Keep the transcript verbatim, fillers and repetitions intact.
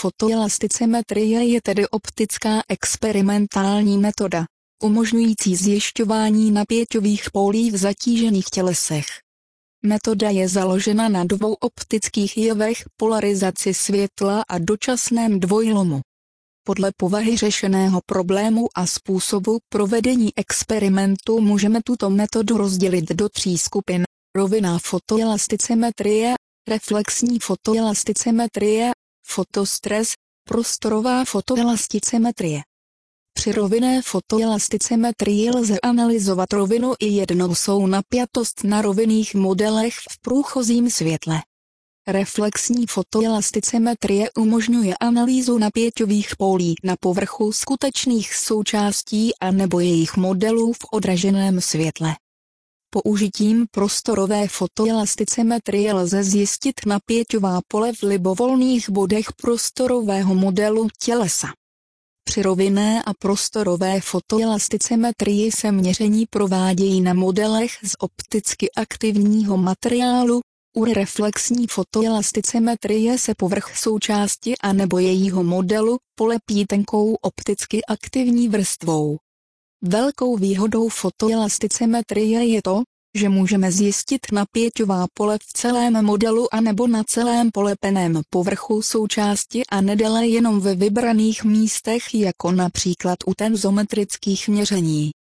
fotoelasticometrie je tedy optická experimentální metoda, umožňující zjišťování napěťových pólí v zatížených tělesech. Metoda je založena na dvou optických jevech, polarizaci světla a dočasném dvojlomu. Podle povahy řešeného problému a způsobu provedení experimentu můžeme tuto metodu rozdělit do tří skupin: rovinná fotoelasticometrie, reflexní fotoelasticometrie, fotostres, prostorová fotoelasticometrie. Při rovinné fotoelasticometrii lze analyzovat rovinu i jednousou napjatost na rovinných modelech v průchozím světle. Reflexní fotoelasticometrie umožňuje analýzu napěťových pólí na povrchu skutečných součástí a nebo jejich modelů v odraženém světle. Použitím prostorové fotoelasticometrie lze zjistit napěťová pole v libovolných bodech prostorového modelu tělesa. Při rovinné a prostorové fotoelasticometrii se měření provádějí na modelech z opticky aktivního materiálu. U reflexní fotoelasticometrie se povrch součásti a nebo jejího modelu polepí tenkou opticky aktivní vrstvou. Velkou výhodou fotoelasticometrie je to, že můžeme zjistit napěťová pole v celém modelu a nebo na celém polepeném povrchu součásti a nedéle jenom ve vybraných místech, jako například u tenzometrických měření.